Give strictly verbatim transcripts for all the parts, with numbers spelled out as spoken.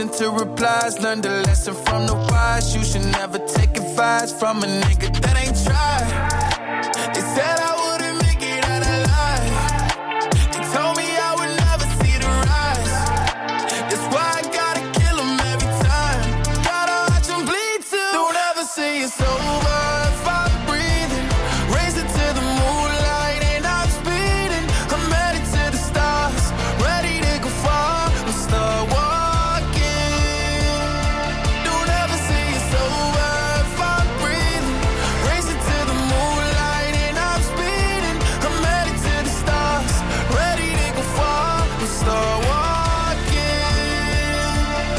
listen to replies. Learn the lesson from the wise. You should never take advice from a nigga that ain't tried. They said I wouldn't make it out alive. They told me I would never see the rise. That's why I gotta kill them every time. Gotta watch them bleed too. Don't ever say it's over if I'm breathing. Raise it to the moonlight and I'm speeding. I'm headed to the stars, ready to go far. We'll start walking. Don't ever say it's over if I'm breathing. Raise it to the moonlight and I'm speeding. I'm headed to the stars, ready to go far. We'll start walking.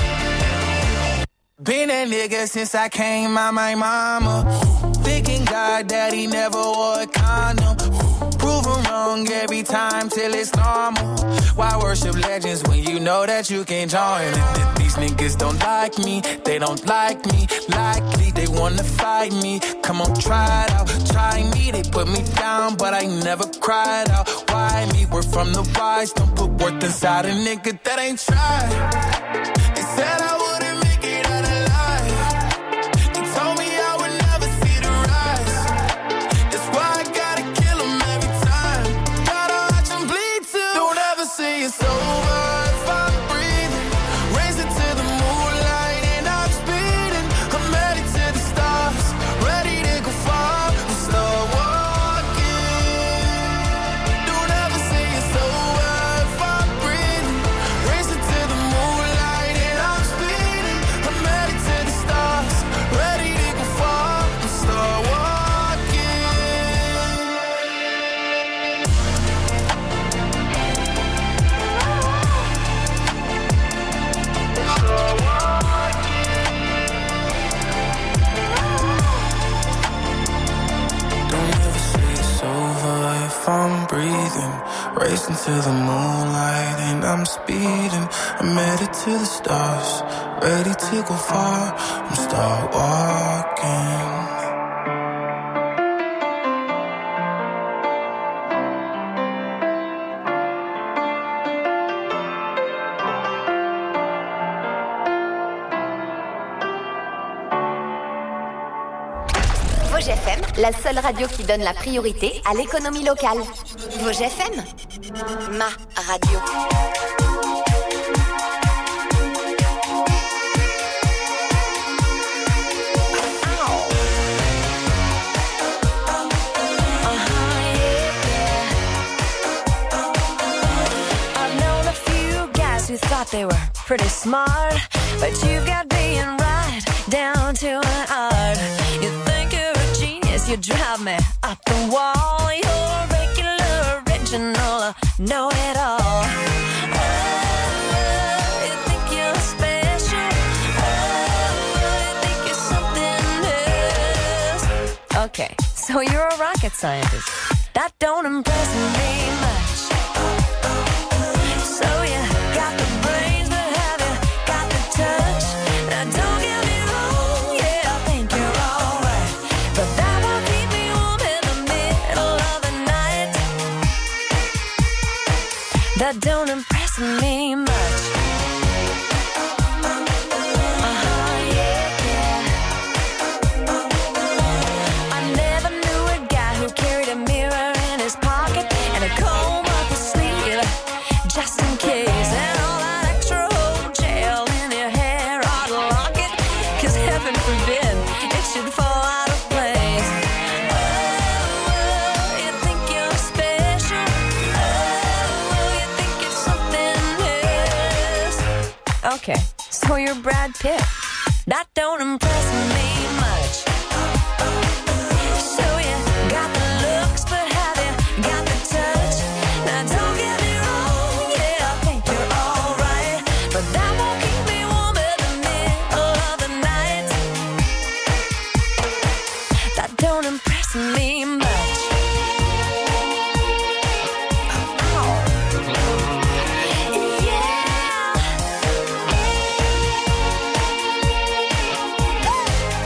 Been that nigga since I came out my mama. Thinking God that he never wore a condom. Proven wrong every time till it's normal. Why worship legends when you know that you can join? These niggas don't like me, they don't like me. Likely they wanna fight me. Come on, try it out, try me. They put me down, but I never cried out. Why me? We're from the wise. Don't put worth inside a nigga that ain't tried. They said I wouldn't make it out alive. They told me I would never see the rise. That's why I gotta kill them every time. Gotta watch them bleed too. Don't ever say it's over if I'm breathing. Raise it to the moonlight and I'm speeding. I'm headed to the stars, ready to go far. We'll start walking. Don't ever say it's over if I'm breathing. Raise it to the moonlight and I'm speeding. I'm headed to the stars, ready to go far. We'll start walking. Don't ever say it's over if I'm breathing. Racing to the moonlight and I'm speeding. I'm headed to the stars, ready to go far. I'm start walking. Vosges F M, la seule radio qui donne la priorité à l'économie locale. Vosges F M, ma radio. Who thought they were pretty smart, but you've got being right down to an art. You think you're a genius, you drive me up the wall. You're regular, original, know it all. Oh, you think you're special. Oh, you think you're something else. Okay, so you're a rocket scientist. That don't impress me much. So you got the brains, but have you got the touch? Now don't get me wrong, yeah, I think you're alright, but that won't keep me warm in the middle of the night. That don't impress me much. Uh-huh, yeah, yeah. I never knew a guy who carried a mirror in his pocket and a comb up his sleeve, just in case, and all that extra old gel in your hair ought to lock it, cause heaven forbid it should fall out of place. Oh, you think you're special. Oh, you think you're something else. Okay, so you're Brad Pitt. That don't impress me much. So you got the looks, but have you got the touch? Now don't get me wrong, yeah, I think you're alright, but that won't keep me warm in the middle of the night. That don't impress me much. Yeah.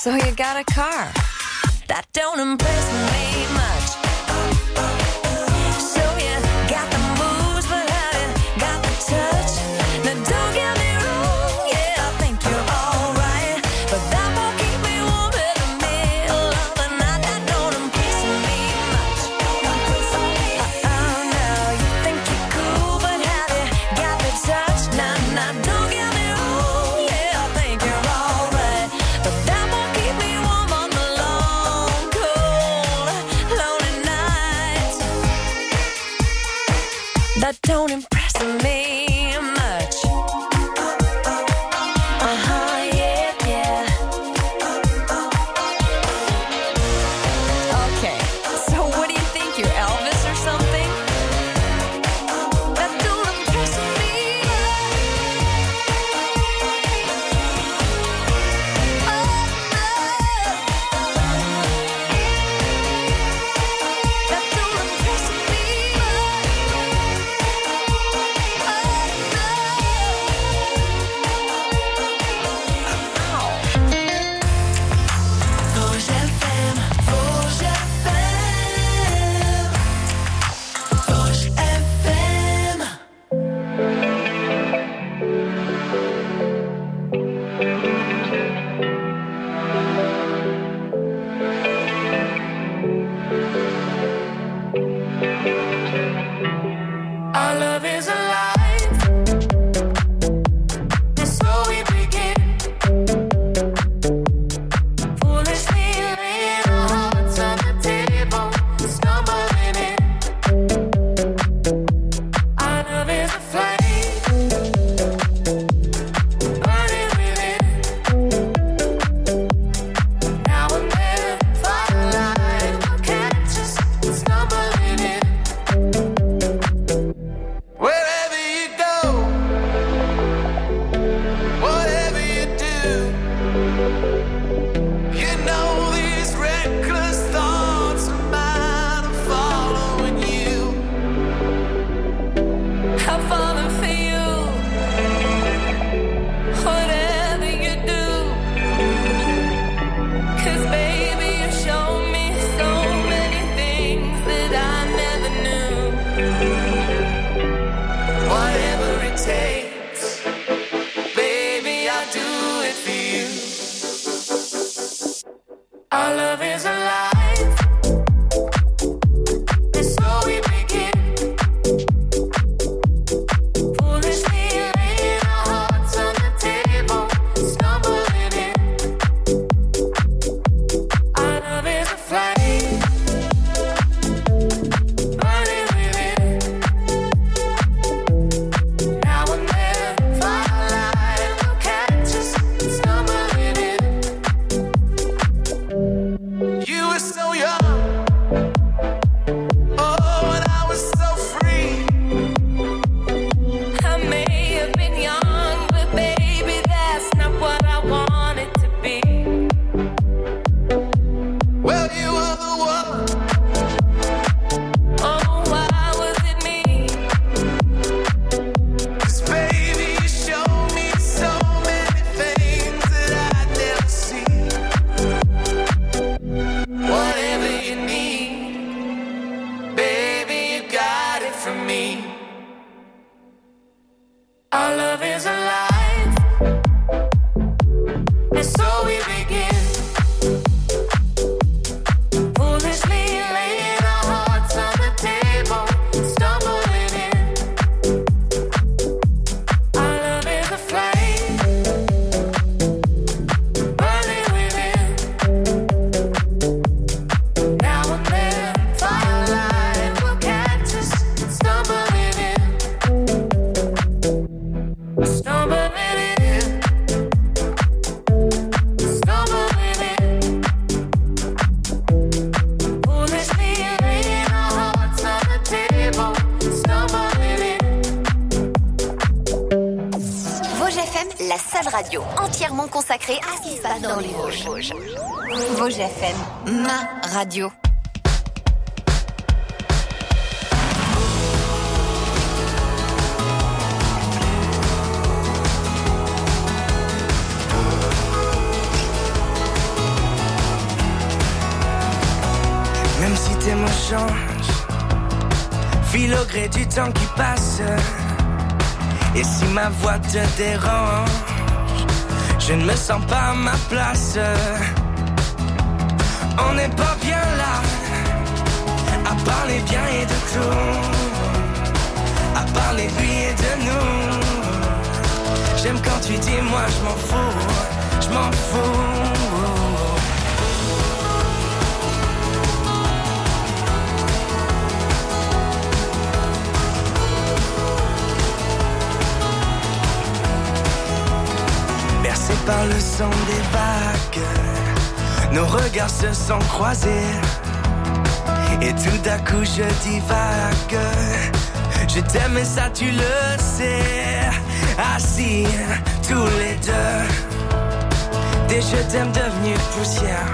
so you got a car. That don't impress me much. So you got the moves, but have you got the touch? Now don't get me wrong, yeah, I think you're alright, but that won't keep me warm in the middle of the night. That don't impress me much. Oh no, you think you're cool, but have you got the touch? Nah, nah, don't get me wrong, yeah, I think you're alright, but that won't keep me warm on the long, cold, lonely nights. That don't impress me much. Uh-huh, yeah, yeah. Okay, so what do you think, you're Elvis or something? That don't impress me. Oh, no. That don't impress me. Rouge F M, Rouge F M, Rouge F M. Our love is alive, and so we begin. Foolishly laying our hearts on the table, stumbling in. Our love is a flame, burning within. Now and then, firelight will catch us, stumbling in. Wherever you go, whatever you do, you know these reckless thoughts of mine are following you. I'm falling for you. Whatever you do, 'cause baby, you show me so many things that I never knew. Whatever it takes, baby, I'll do it for you. Our love is alive, and so we begin. Foolishly laying our hearts on the table, stumbling in. Our love is a flame, burning within. Now and then, firelight will catch us, stumbling in. You were so young, oh, and I was so free. I may have been young, but baby, that's not what I wanted to be. Well, you were the one, Oh, why was it me? 'cause baby, you showed me so many things that I'd never see. Whatever you need, baby, you got it from me. Our love is alive, and so we begin. Foolishly laying our hearts on the table, stumbling in. Our love is a flame, burning within. Now and then, firelight will catch us, stumbling in. Stumbling in. Stumbling in. Foolishly laying our hearts on the table, stumbling in. Vosges F M, la seule radio entièrement consacrée à ce qui se passe dans les Vosges. Vosges F M, ma radio. change, file au gré du temps qui passe. Et si ma voix te dérange, je ne me sens pas à ma place. On n'est pas bien là, à parler bien et de tout, à parler lui et de nous. J'aime quand tu dis moi je m'en fous, je m'en fous. Bercé par le son des vagues, nos regards se sont croisés. Et tout d'un coup je divague. Je t'aime et ça tu le sais. Assis tous les deux, des je t'aime devenus poussière.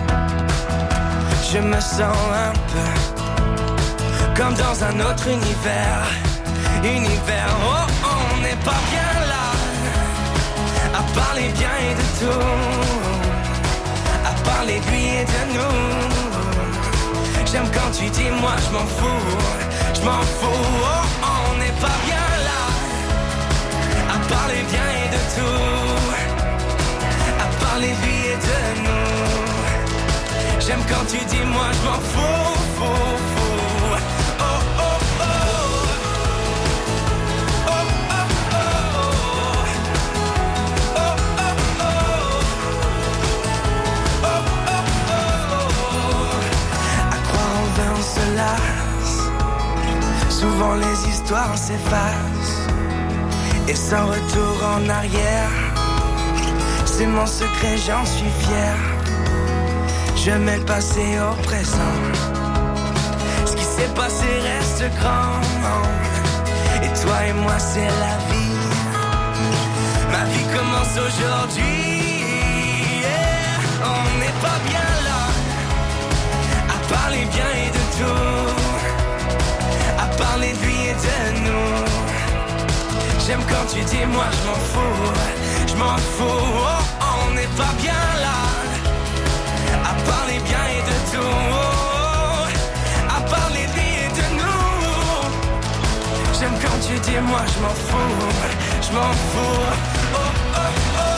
Je me sens un peu comme dans un autre univers. Univers, oh, on n'est pas bien là, à parler bien et de tout, à parler de lui et de nous. J'aime quand tu dis moi je m'en fous, je m'en fous, oh, on n'est pas bien là, à parler bien et de tout, à parler de lui et de nous. J'aime quand tu dis moi je m'en fous, fou, fou. Oh, oh, oh. Oh, oh, oh. Oh, oh, oh. Oh, oh, oh. À croire en vain on se lasse, souvent les histoires s'effacent. Et sans retour en arrière, c'est mon secret, j'en suis fier. Je mets le passé au présent, ce qui s'est passé reste grand. Et toi et moi c'est la vie, ma vie commence aujourd'hui, yeah. On n'est pas bien là, à parler bien et de tout, à parler de lui et de nous. J'aime quand tu dis moi je m'en fous, je m'en fous, oh, on n'est pas bien là, à parler bien et de tout, oh, à parler de lui et de nous. J'aime quand tu dis moi je m'en fous, je m'en fous, oh, oh, oh, oh.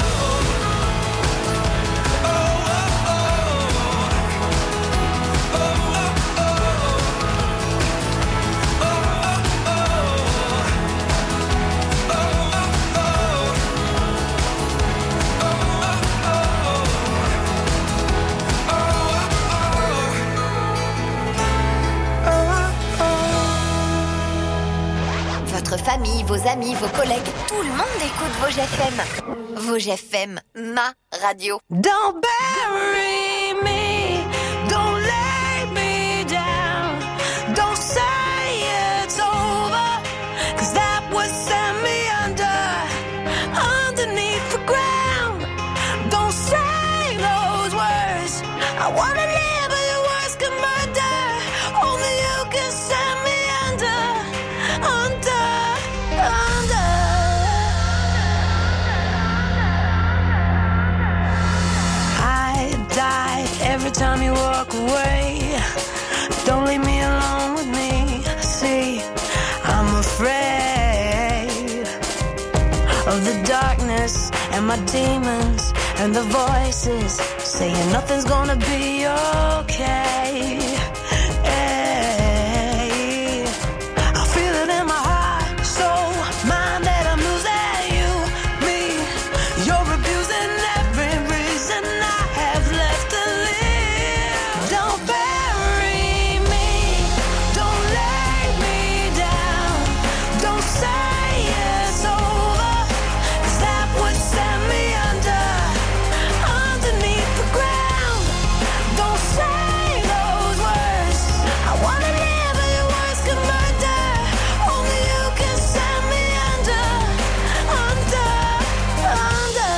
Votre famille, vos amis, vos collègues, tout le monde écoute Vosges F M. Vosges F M, ma radio. Don't bury me, don't lay me down, don't say it's over, 'cause that would send me under, underneath the ground. Don't say those words, I wanna live but your words can murder, only you can send me under, under. Every time you walk away, don't leave me alone with me. See, I'm afraid of the darkness and my demons and the voices saying nothing's gonna be okay. Hey, I feel it in my heart, soul, mind that I'm losing you, me. You're abusing every reason I have left to live. Don't bury me, don't lay me down, don't say it's over, 'cause that would send me under, underneath the ground. Don't say those words, I wanna live but your words can murder, only you can send me under, under, under.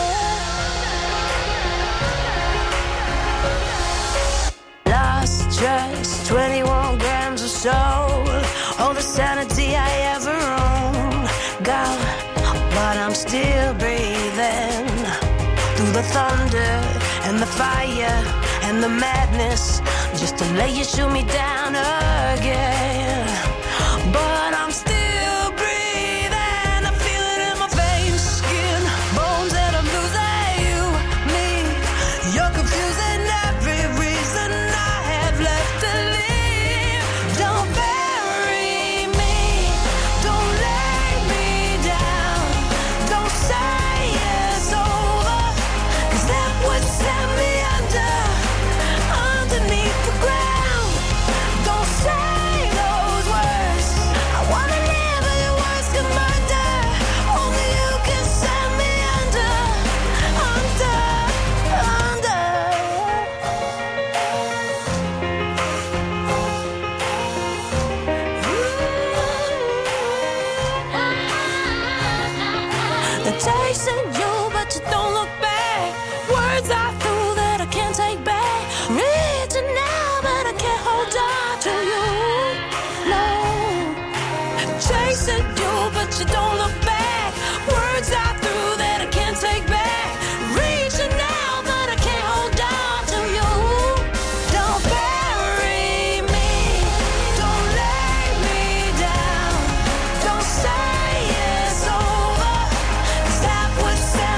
Lost just twenty-one grams of soul, all the sanity I ever owned, gone, but I'm still breathing through the thunder and the fire and the madness, just to let you shoot me down again. But I'm still breathing, I feel it in my veins, skin, bones, and I'm losing you, me. You're confusing every reason I have left to live. Don't bury me, don't lay me down, don't say it's over, 'cause that would send me under, underneath the ground. Don't say those words, I wanna live but your words can murder. Only you can send me under, under, under. They're chasing you, but you don't look back. Words I threw that I can't take back. Reaching now, but I can't hold on to you. No. Chasing you, but you don't look back. Words I threw that I can't take back. Reaching now, but I can't hold on to you. Don't bury me, don't lay me down, don't say it's over, 'cause that would say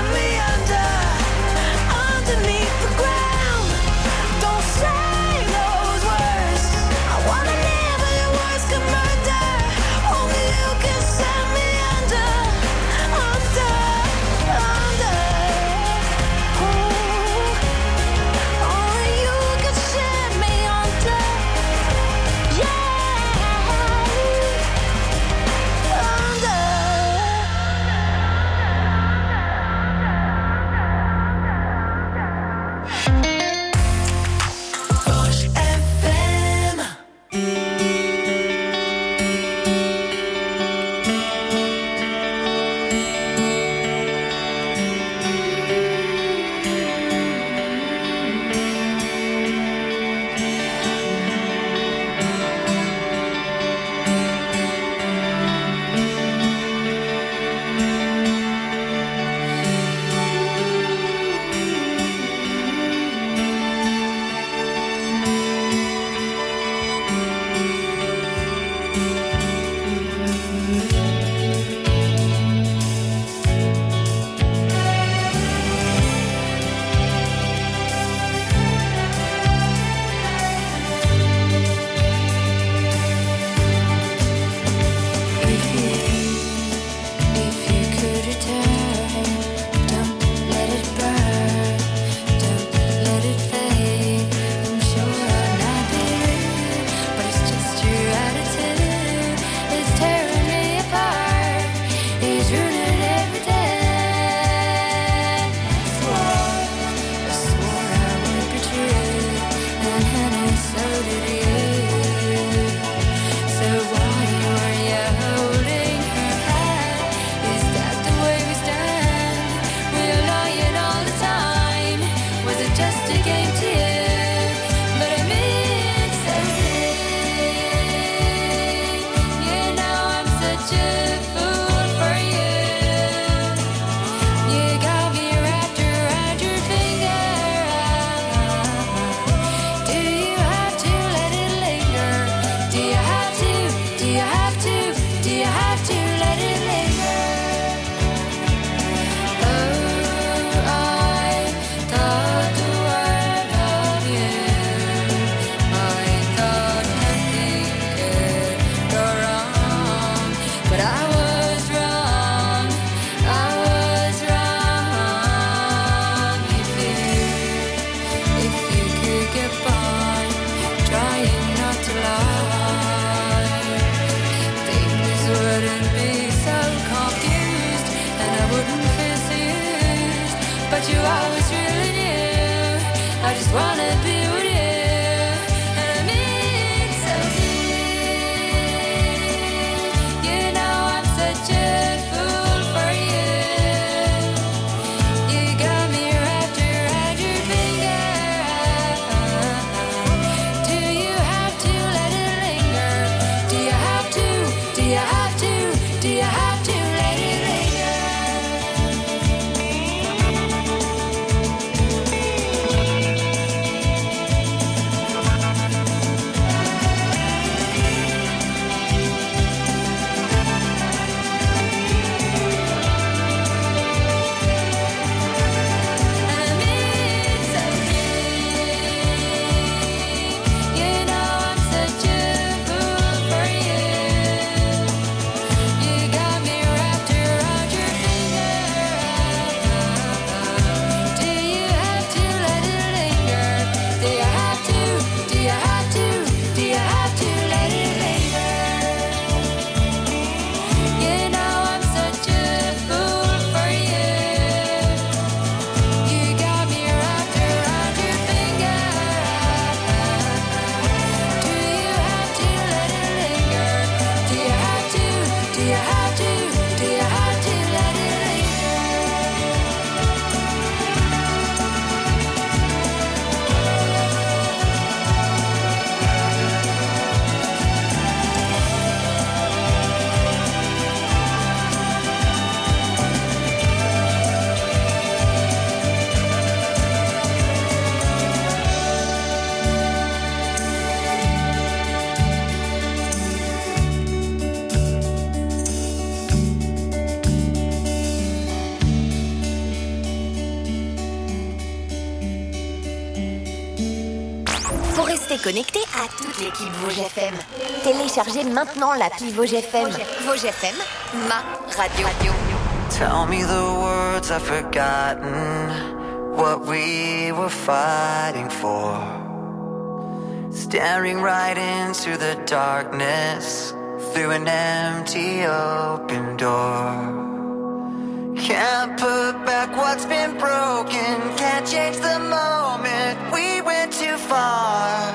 Restez connectés à toute l'équipe Vosges F M. Téléchargez maintenant l'appli Vosges F M. Vosges F M, ma radio. Tell me the words I've forgotten, what we were fighting for. Staring right into the darkness, through an empty open door. Can't put back what's been broken, can't change the moment we went too far.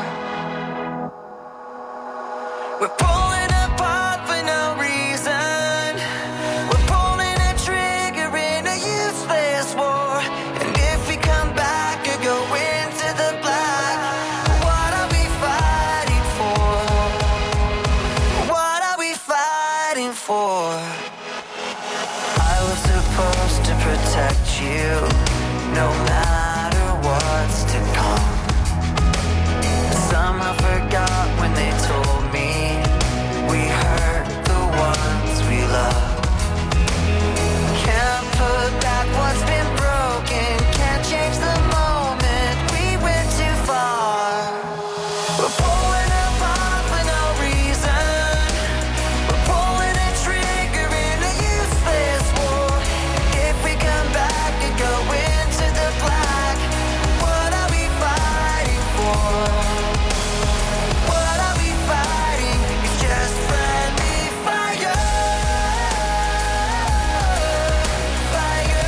We're pulling apart for no reason, we're pulling a trigger in a useless war. And if we come back and go into the black, what are we fighting for? What are we fighting for? I was supposed to protect you, no matter what's to come. Somehow forgot when they told me we hurt the ones we love. Can't put back what's been broken, can't change the moment we went too far. We're pulling apart for no reason, we're pulling a trigger in a useless war. If we come back and go into the black, what are we fighting for? What are we fighting? It's just friendly fire. Fire.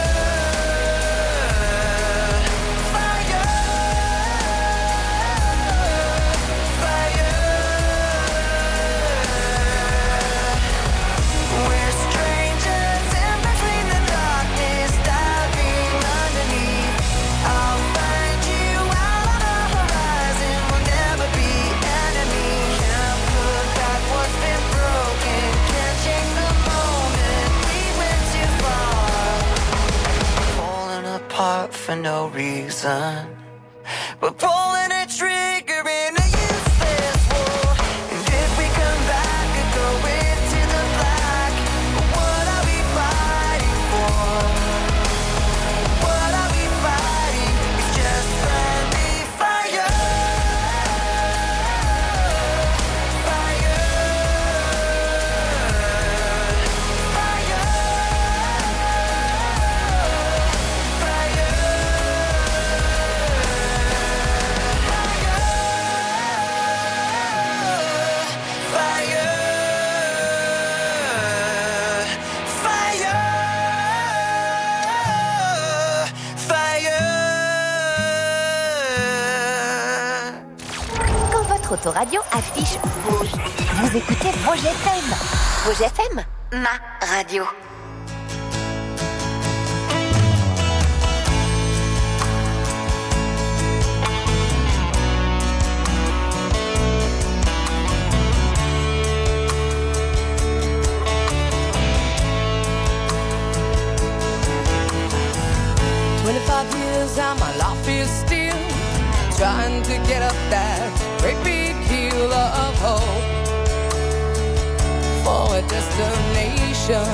Fire. Fire. We're strangers in between the darkness, diving underneath. I'll find you out on the horizon, we'll never be enemies. Can't put back what's been broken, can't change the moment we went too far. Falling apart for no reason, we're pulling a trigger in a useless war. And if we come back and go into the black, what are we fighting for? What are we fighting? It's just friendly fire. Fire. Fire. Quand votre autoradio affiche Vosges, vous écoutez Vosges F M. Vosges F M, ma radio. Twenty-five years and my life is still trying to get up that great big hill of hope for a destination.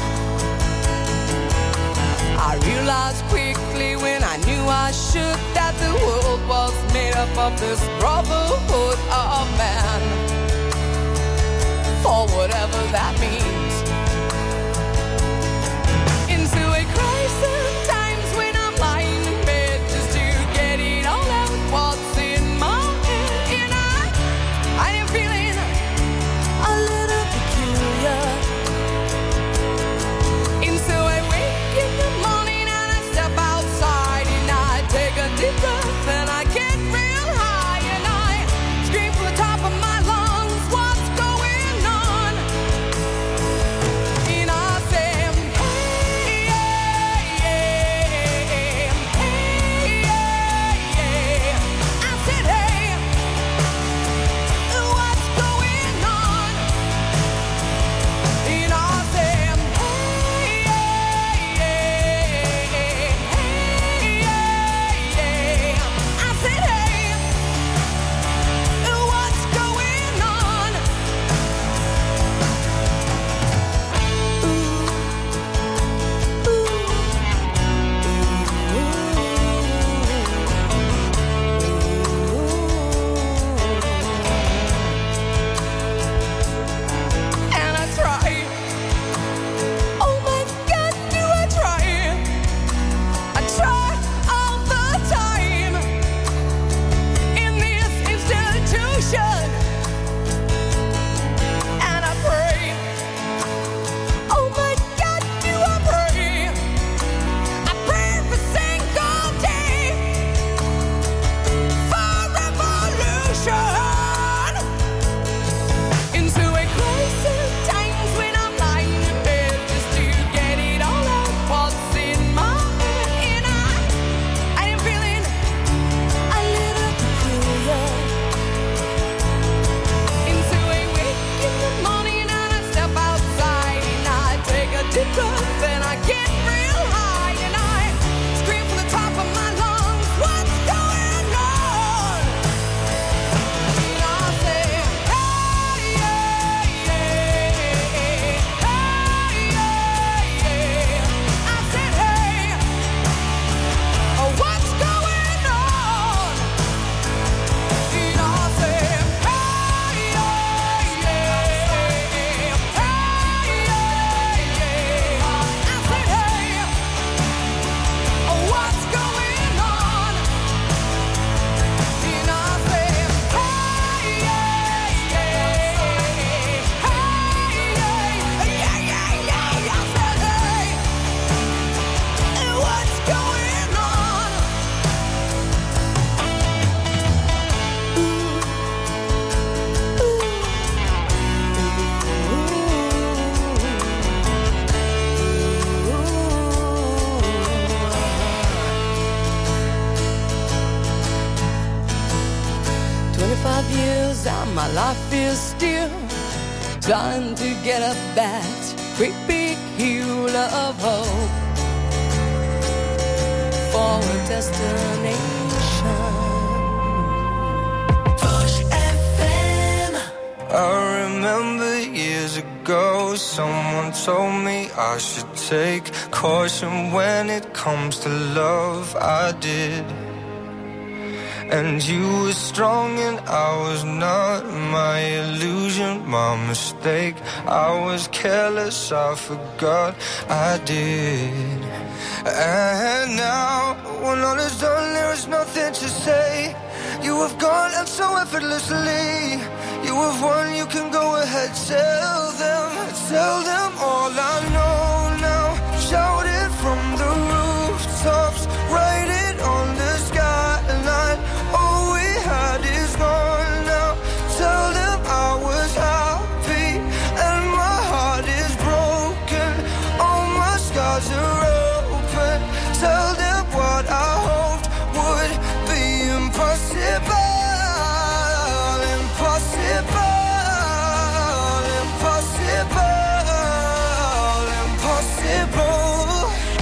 I realized quickly when I knew I should that the world was made up of this brotherhood of man, for whatever that means. Into a crisis times when I'm lying in bed just to get it all out what's in my head. And I, I am feeling a little peculiar. And so I wake in the morning and I step outside and I take a deep breath and I get real high and I scream from the top of my lungs, what's going on? time my life is still trying to get up that great big hill of hope for a destination. Push F M. I remember years ago, someone told me I should take caution when it comes to love. I did. And you were strong and I was not. My illusion, my mistake. I was careless, I forgot I did. And now, when all is done, there is nothing to say. You have gone and so effortlessly. You have won, you can go ahead. Tell them, tell them all I know now. Shout it from the rooftops. Write it on the skyline. All we had is gone now. Tell them I was happy and my heart is broken. All my scars are open. Tell them what I hoped would be impossible. Impossible. Impossible. Impossible.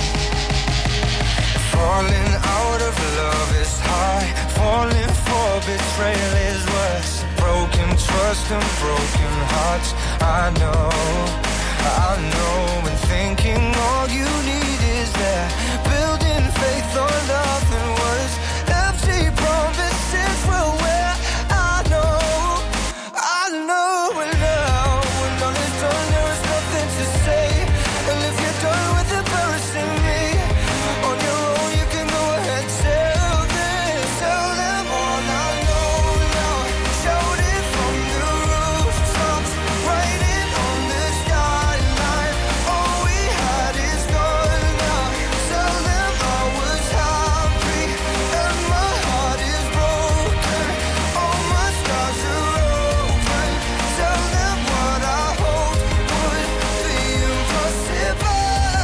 Falling out of love is high. Falling for betrayal is worse. Broken trust and broken hearts. I know, I know. And thinking all you need is that. Building faith on nothing was. Empty promises will wear. I know, I know. And now, when all is done, there is nothing to say. And if you're done with embarrassing me, on your own you can go ahead. Tell them, tell them all I know now. Shout it from the rooftops. Write it on the skyline. All we had is gone now. Tell them I was happy and my heart is broken. All my scars are open. Tell them what I hoped would be impossible.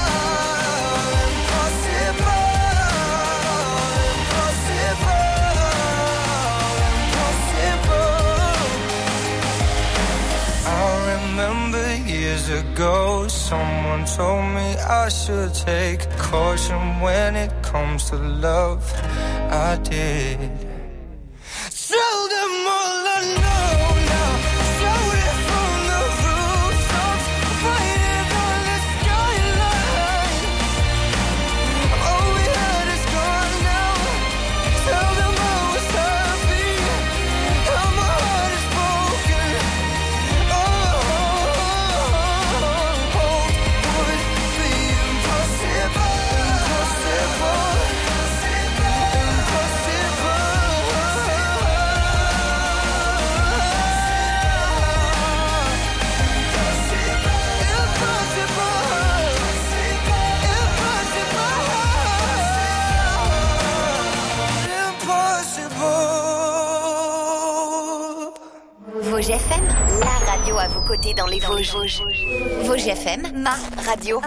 Impossible. Impossible. Impossible. I remember years ago, someone told me I should take caution when it comes to love. I did. Tell them all I know now. Shout it from the rooftops. Write it on the skyline. All we had is gone now. Tell them I was happy and my heart is broken. Oh, hope would be impossible. Impossible. Vosges F M, la radio à vos côtés dans les Vosges. Vosges F M, ma radio.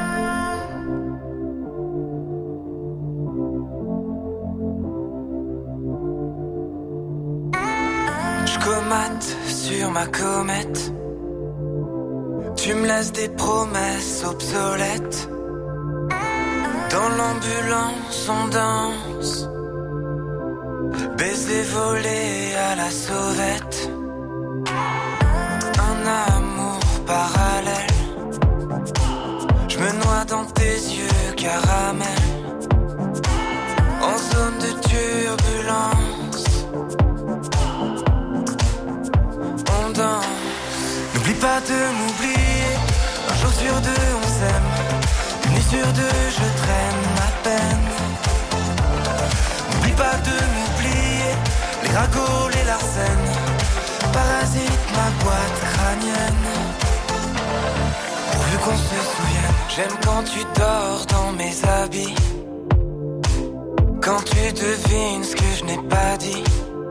Je comate sur ma comète. Tu me laisses des promesses obsolètes. Dans l'ambulance on danse. Baiser volé à la sauvette. Un amour parallèle. Je me noie dans tes yeux caramel. En zone de turbulence. On danse. N'oublie pas de m'oublier. Un jour sur deux on s'aime. Une nuit sur deux je traîne ma peine. N'oublie pas de m'oublier. Les ragots, les larcènes. Parasite ma boîte crânienne. Pourvu qu'on se souvienne. J'aime quand tu dors dans mes habits. Quand tu devines ce que je n'ai pas dit.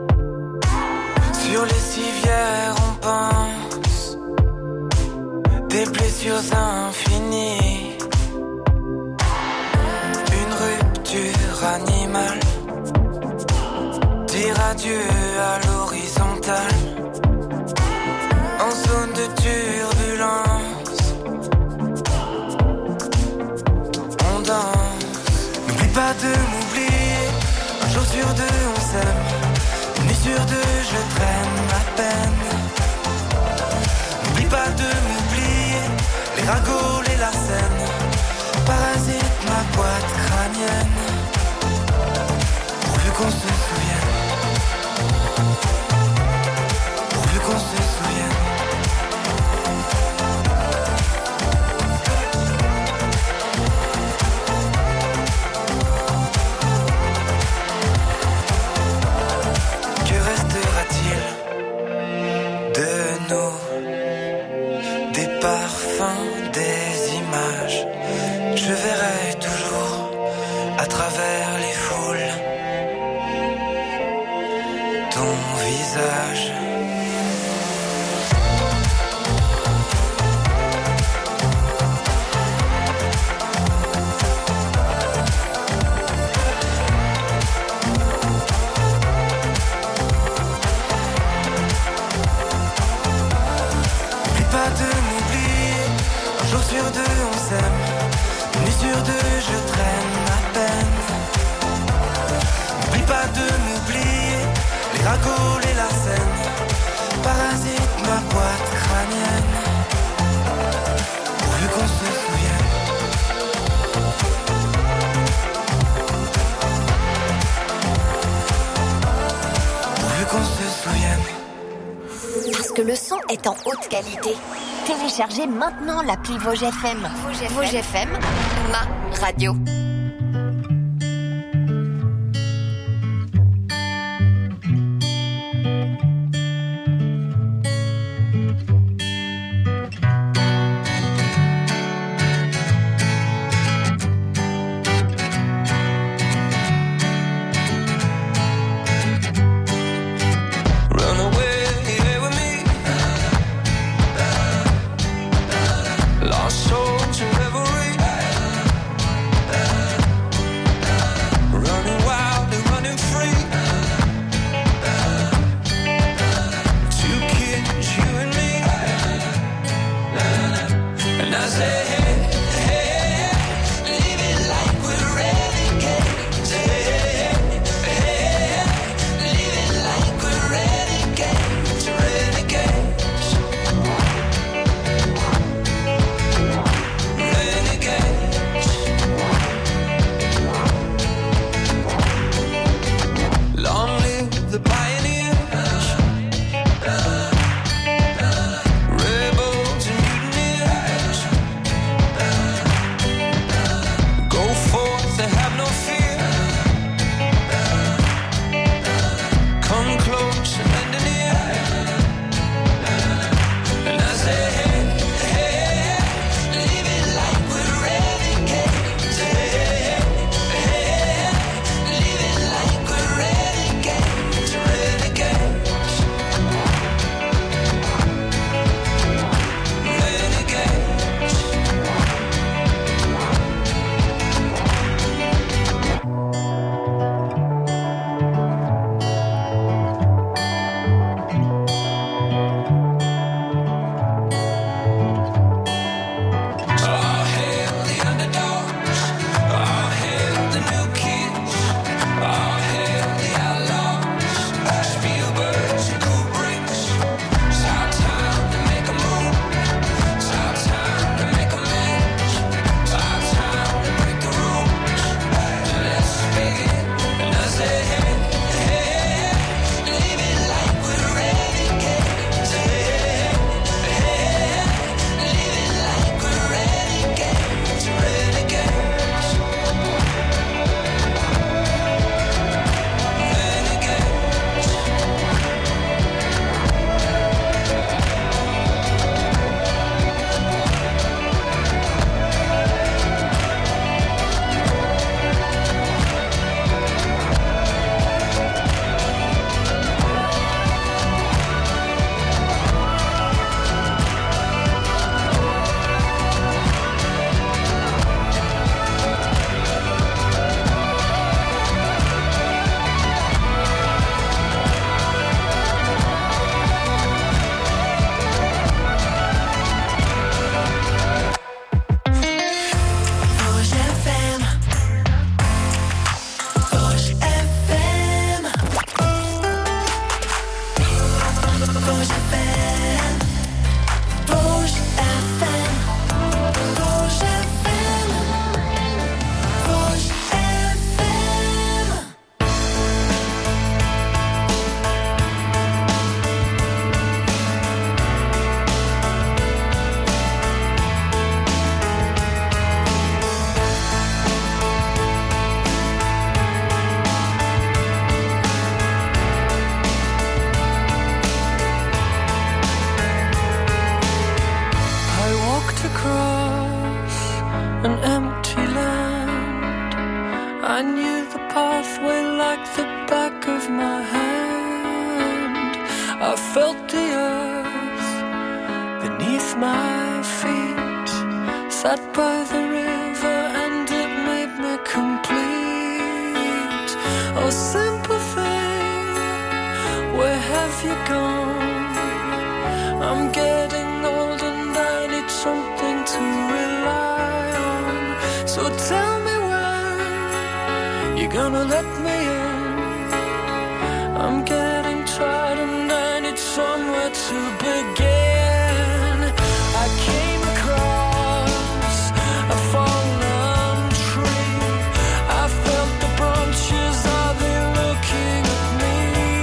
Sur les civières on pense. Des blessures infinies. Une rupture animale. Dire adieu à l'horizontale. pas de m'oublier, un jour sur deux on s'aime, une nuit sur deux je traîne ma peine. N'oublie pas de m'oublier, les ragots, les larcènes, parasite ma boîte crânienne, pourvu qu'on se souvienne, pourvu qu'on se souvienne. Je verrai toujours à travers les foules ton visage. N'oublie pas de m'oublier, un jour sur deux on s'aime, une nuit sur deux je traîne ma peine. N'oublie pas de m'oublier, les ragots, les larcènes, parasite ma boîte crânienne, pourvu qu'on se souvienne. Pourvu qu'on se souvienne. Parce que le son est en haute qualité. Téléchargez maintenant l'appli Vosges F M. Vosges F M, ma radio. Lost souls in reverie. I knew the pathway like the back of my hand. I felt the earth beneath my feet. Sat by the river and it made me complete. Oh, simple thing, where have you gone? I'm getting old and I need something to rely on. So tell me when you're gonna let me in. I'm getting tired and I need somewhere to begin. I came across a fallen tree. I felt the branches, are they looking at me?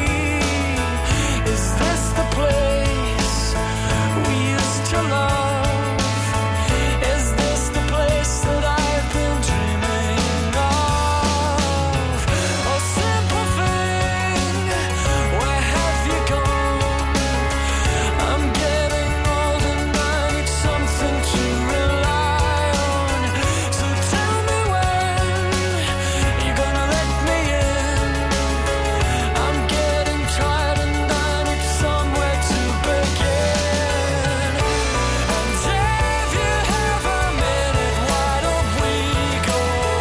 Is this the place we used to love? Is this the place that I've been dreaming of? Oh, simple thing, where have you gone? I'm getting old and I need something to rely on. So tell me when you're gonna let me in. I'm getting tired and I need somewhere to begin. And if you have a minute, why don't we go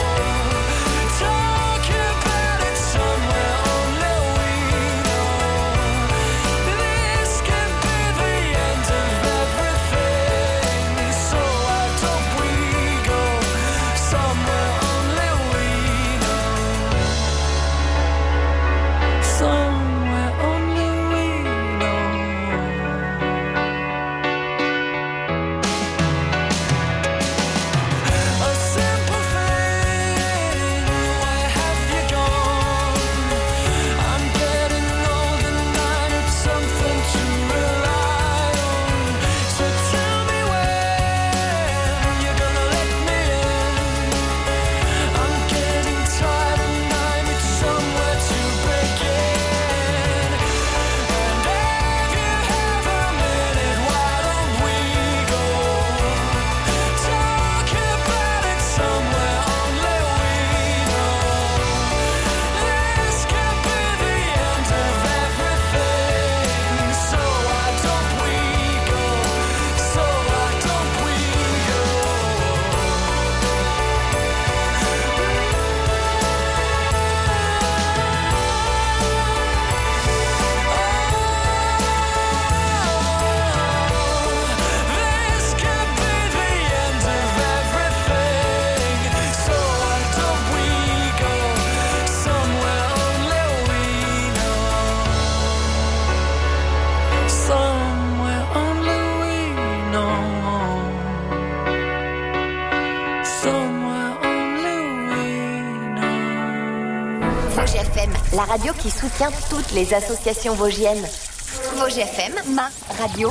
talk about it somewhere only we know? This could be the end of everything. So why don't we go somewhere only we know? Somewhere only we know. A simple thing, where have you gone? I'm getting old and I need something to rely on. So tell me when you're gonna let me in. I'm getting tired and I need somewhere to begin. And if you have a minute, why don't we go talk about it somewhere only we know? This could be the end of everything. So why don't we go? So why don't we go? This could be the end of everything. So why don't we go somewhere only we know? Somewhere only we know. Somewhere only we know. Vosges F M, la radio qui soutient toutes les associations vosgiennes. Vosges F M, ma radio.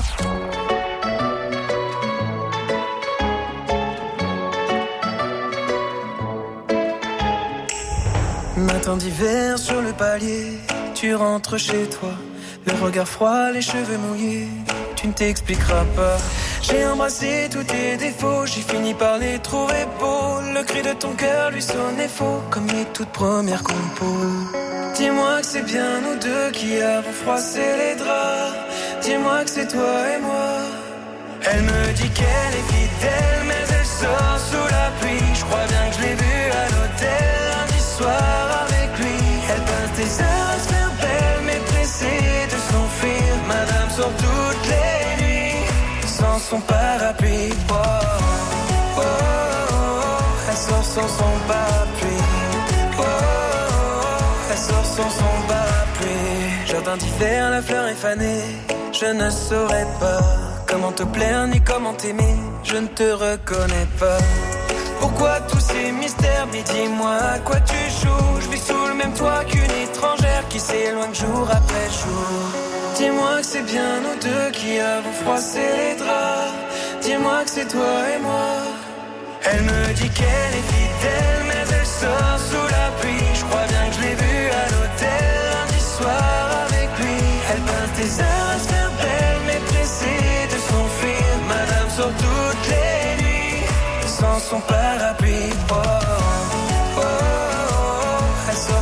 Matin d'hiver sur le palier, tu rentres chez toi, le regard froid, les cheveux mouillés, tu ne t'expliqueras pas. J'ai embrassé tous tes défauts, j'ai fini par les trouver beaux. Le cri de ton cœur lui sonnait faux, comme mes toutes premières compos. Dis-moi que c'est bien nous deux qui avons froissé les draps. Dis-moi que c'est toi et moi. Elle me dit qu'elle est fidèle, mais elle sort sous la pluie. Je crois bien que je l'ai vue à l'hôtel lundi soir avec lui. Elle peint tes heures à se faire belle, mais pressée de s'enfuir. Madame sort toutes les nuits sans son parapluie. Oh, oh, oh, oh. Elle sort sans son parapluie. Oh, oh, oh. Elle sort sans son parapluis. Jardin d'hiver, la fleur est fanée. Je ne saurais pas comment te plaire ni comment t'aimer. Je ne te reconnais pas. Pourquoi tous ces mystères? Mais dis-moi à quoi tu joues. Je vis sous le même toit qu'une étrangère qui s'éloigne jour après jour. Dis-moi que c'est bien nous deux qui avons froissé les draps. Dis-moi que c'est toi et moi. Elle me dit qu'elle est fidèle, mais elle sort sous la pluie. Je crois bien que je l'ai vue à l'hôtel lundi soir avec lui. Elle peint tes heures à se faire belle, mais pressée de s'enfuir. Madame sort toutes les nuits sans son parapluie. Oh, oh, oh, oh.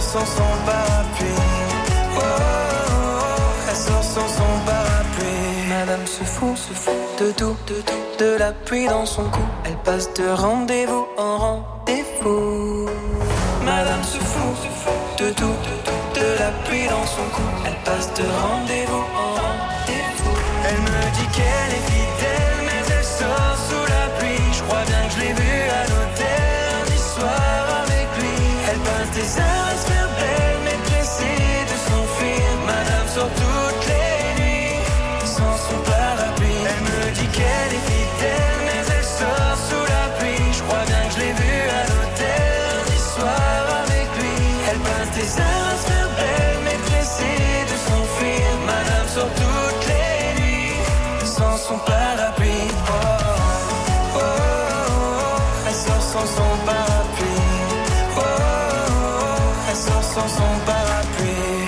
sans son parapluie. Oh, oh, oh, elle sort sans son parapluie. Madame se fout, se fout de tout, de tout, de la pluie dans son cou. Elle passe de rendez-vous en rendez-vous. Madame se fout, se fout de tout, de tout, de la pluie dans son cou. Elle passe de rendez-vous en rendez-vous. Elle me dit qu'elle est fidèle, mais elle sort sous la pluie. Je crois bien que je l'ai vue à l'hôtel lundi soir avec lui. Elle passe des heures à se faire belle, mais pressée de s'enfuir. Madame sort toutes les nuits sans son parapluie. Elle me dit qu'elle est fidèle, mais elle sort sous la pluie. Je crois bien que je l'ai vue à l'hôtel lundi soir avec lui. Elle passe des heures à se faire belle, mais pressée de s'enfuir. Madame sort toutes les nuits sans son parapluie. Oh, oh, oh, oh. Elle sort sans son parapluie. Oh, oh, oh. Elle sort sans son parapluie.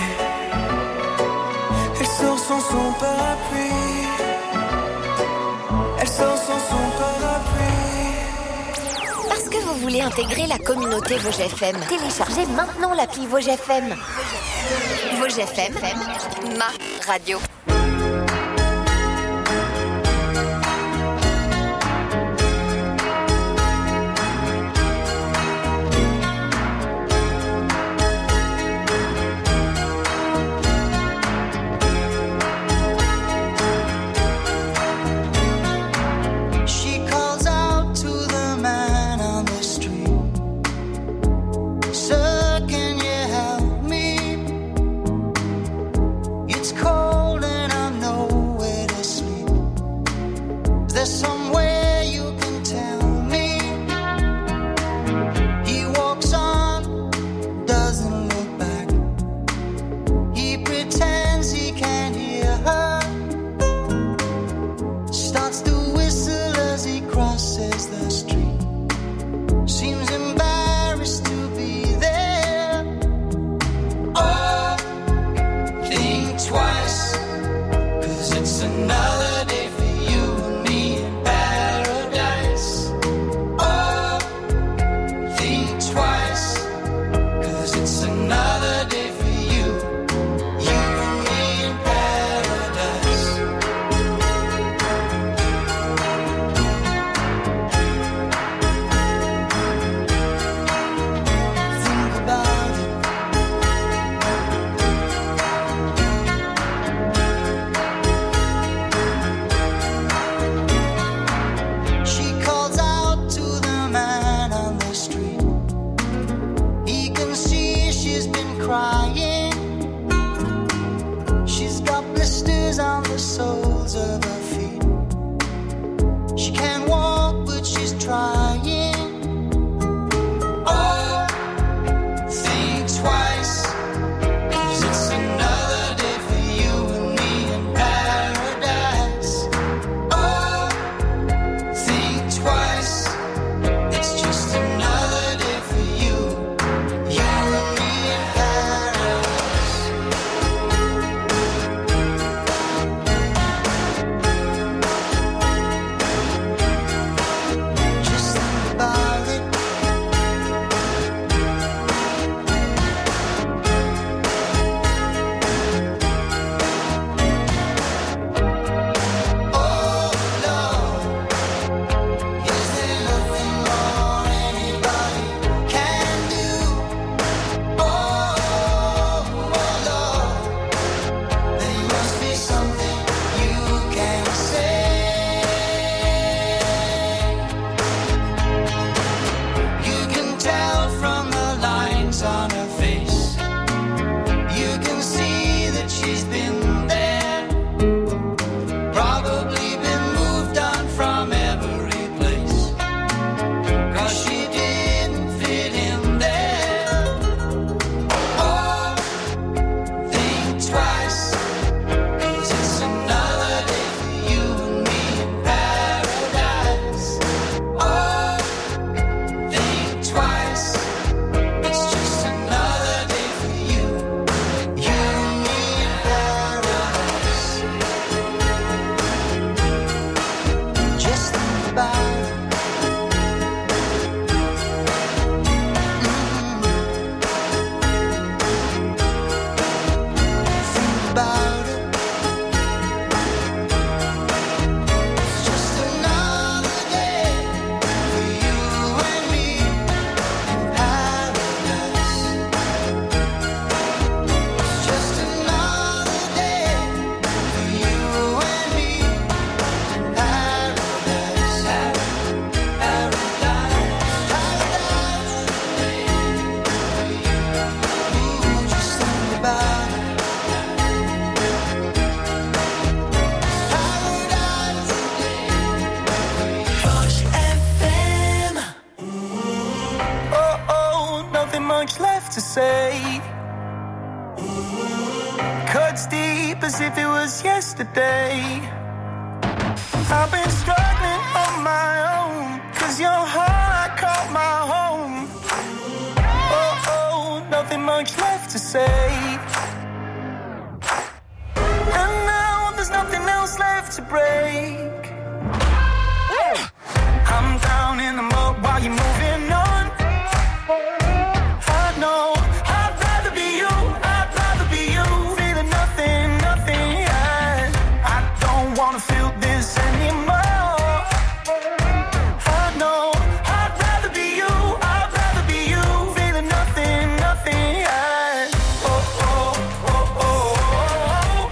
Elle sort sans son parapluie. Elle sort sans son parapluie. Parce que vous voulez intégrer la communauté Vosges F M, téléchargez maintenant l'appli Vosges F M. Vosges F M, ma radio. She calls out to the man on the street. Sir, can you help me? It's cold and I'm nowhere to sleep. Is there somewhere you can tell me? He walks on, doesn't look back. He pretends he can't hear her. Starts to whistle as he crosses the street. Seems embarrassed to be there. Oh, think twice, 'cause it's another day for you and me in paradise. Oh, think twice, 'cause it's another day for you, you and me in paradise. Think about it. She calls out to the man on the street. He can see she's been crying. She's got blisters on the soles of her feet. She can't walk, but she's trying. Oh, think twice, 'cause it's another day for you and me in paradise. Oh, think twice, it's just another day for you, you and me in paradise. much left to say. Cuts deep as if it was yesterday. I've been struggling on my own, 'cause your heart caught my home. Oh, oh, nothing much left to say. And now there's nothing else left to break. I'm down in the mud while you're moving on. I know I'd rather be you, I'd rather be you. Feeling nothing, nothing, yeah. I don't wanna feel this anymore. I know I'd rather be you, I'd rather be you. Feeling nothing, nothing, yeah. Oh, oh, oh, oh, oh.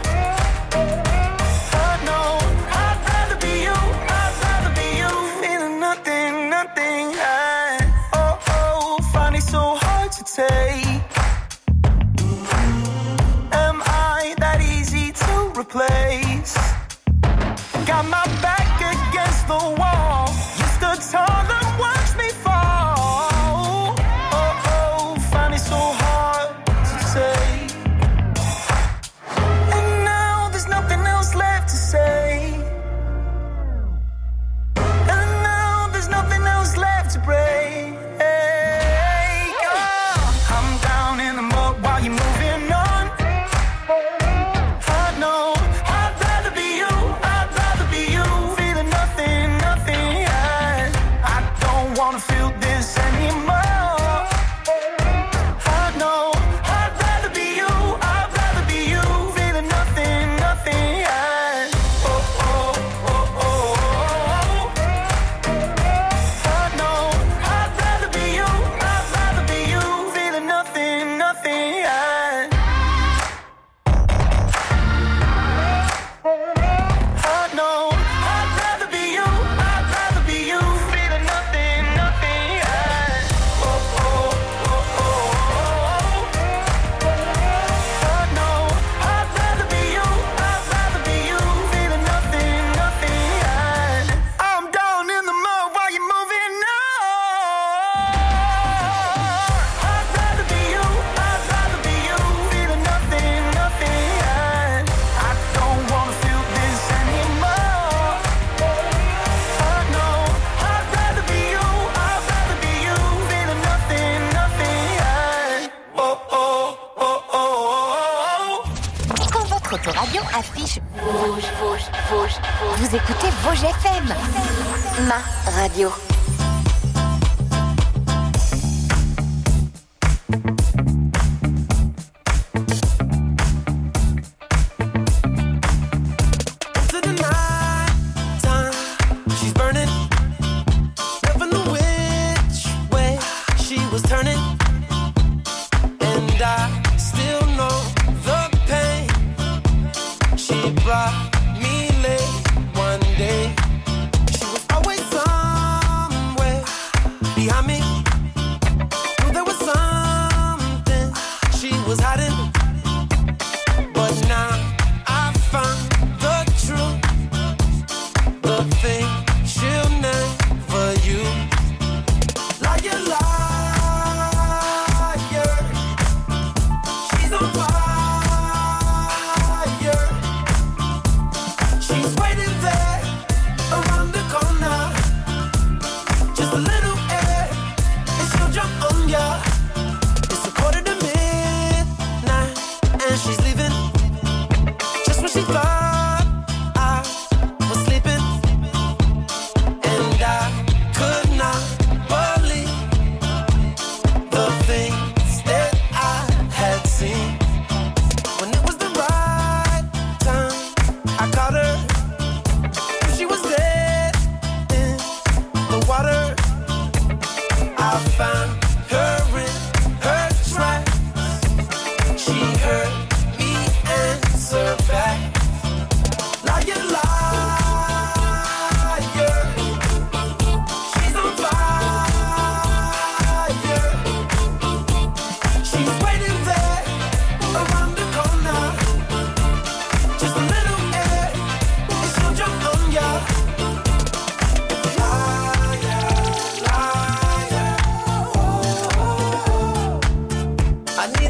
I know I'd rather be you, I'd rather be you. Feeling nothing, nothing, yeah. Oh, oh, find it so hard to take. Am I that easy to replace? Got my back against the wall. You stood tall and watched me fall. Oh, oh, find it so hard to take. And now there's nothing else left to say. And now there's nothing else left to break. Oh, I'm down in the mud while you're moving on. I know I'd rather be you, I'd rather be you. Feeling nothing, nothing, yeah. I don't wanna feel this anymore. I know I'd rather be you, I'd rather be you. Feeling nothing, nothing, yeah. Oh, oh, oh, oh, oh. I know I'd rather be you, I'd rather be you. Feeling nothing, nothing, yeah. I know I'd rather be you, I'd rather be you. Feeling nothing, nothing, yeah. Oh, oh, oh, oh, oh. I know I'd rather be you, I'd rather be you. Feeling nothing, nothing, yeah. I'm down in the mud while you're moving on. I'd rather be you, I'd rather be you. Feeling nothing, nothing, yeah. I don't wanna feel this anymore. I know I'd rather be you, I'd rather be you. Feeling nothing, nothing, yeah. Oh, oh, oh, oh, oh. Quand votre autoradio affiche Vosges, Vosges, Vosges, Vosges, vous écoutez Vosges F M, ma radio. Into the night time, she's burning. Never knew which way she was turning. And I still know the pain she brought me late one day. She was always on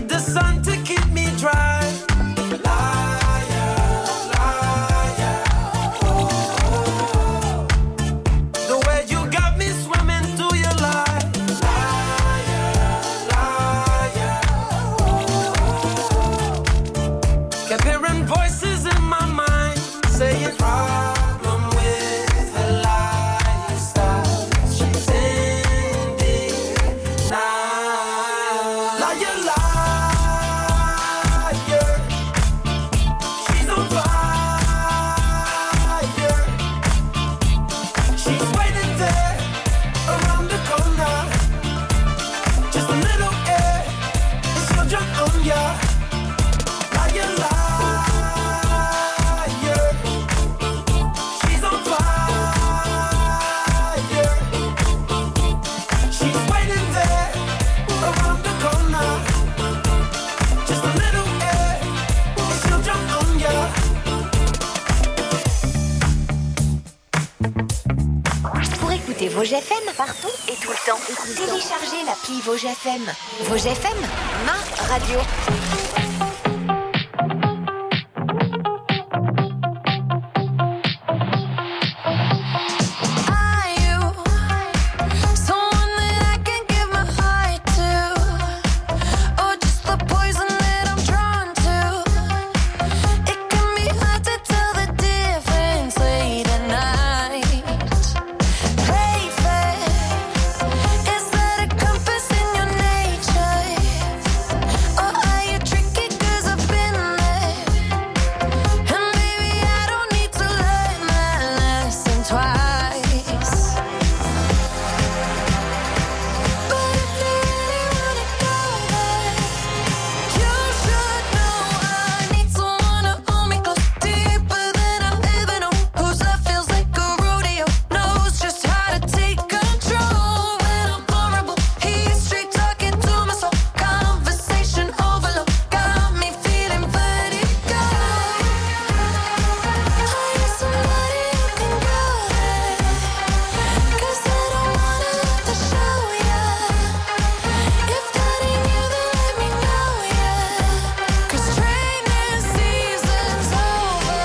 the sun to keep me dry. Liar, liar, oh. The way you got me swimming through your lies. Liar, liar, oh. Kept hearing voices in my mind saying problem with her lifestyle. She's ending now. Liar, liar, she's on fire. She's waiting there around the corner. Just a little air and she'll jump on ya. Liar, liar, she's on fire. She's waiting there around the corner. Just a little air and she'll jump on ya. Pour écouter Vosges F M partout et tout le temps, téléchargez l'appli Vosges F M. Vosges F M, ma radio. Are you someone that I can give my heart to, or just the poison that I'm drawn to? It can be hard to tell the difference late at night. Play fair, is that a compass in your nature, or are you tricky 'cause I've been there? And maybe I don't need to learn my lesson twice. But if you really wanna go there, you should know I need someone to hold me close, deeper than I've ever known. Whose love feels like a rodeo, knows just how to take control when I'm vulnerable. He's straight talking to my soul, conversation overload, got me feeling vertigo. I need somebody who can go there, 'cause I don't wanna have to show ya. If that ain't you, then let me know ya. 'Cause training season's over.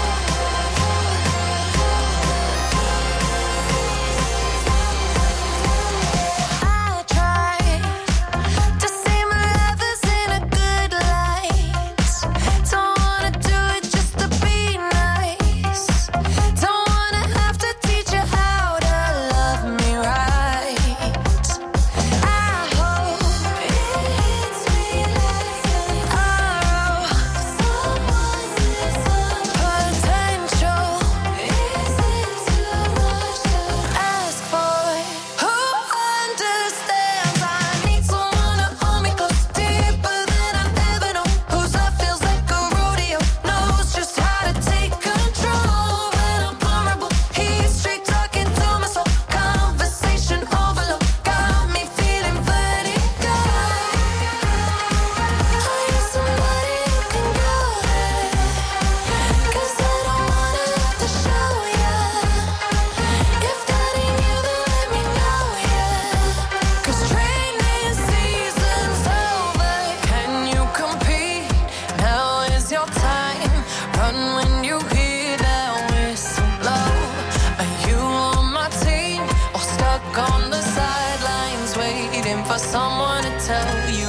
I try to see my lovers in a good light. Don't wanna do it just to be nice. Don't wanna have to teach you how to love me right. I hope it hits me like an arrow. Someone is potential. Is it too much to ask for? Who understands? I need someone to hold me close, deeper than I've ever known. Whose love feels like a rodeo, knows just how to take control when I'm vulnerable. He's straight talking to my soul, conversation overload, got me feeling vertigo. I need somebody who can go there, 'cause I don't wanna have to show ya. If that ain't you, then let me know ya. 'Cause training season's over. Can you compete? Now is your time. Run when you hear that whistle blow. Are you on my team or stuck on the sidelines waiting for someone to tell you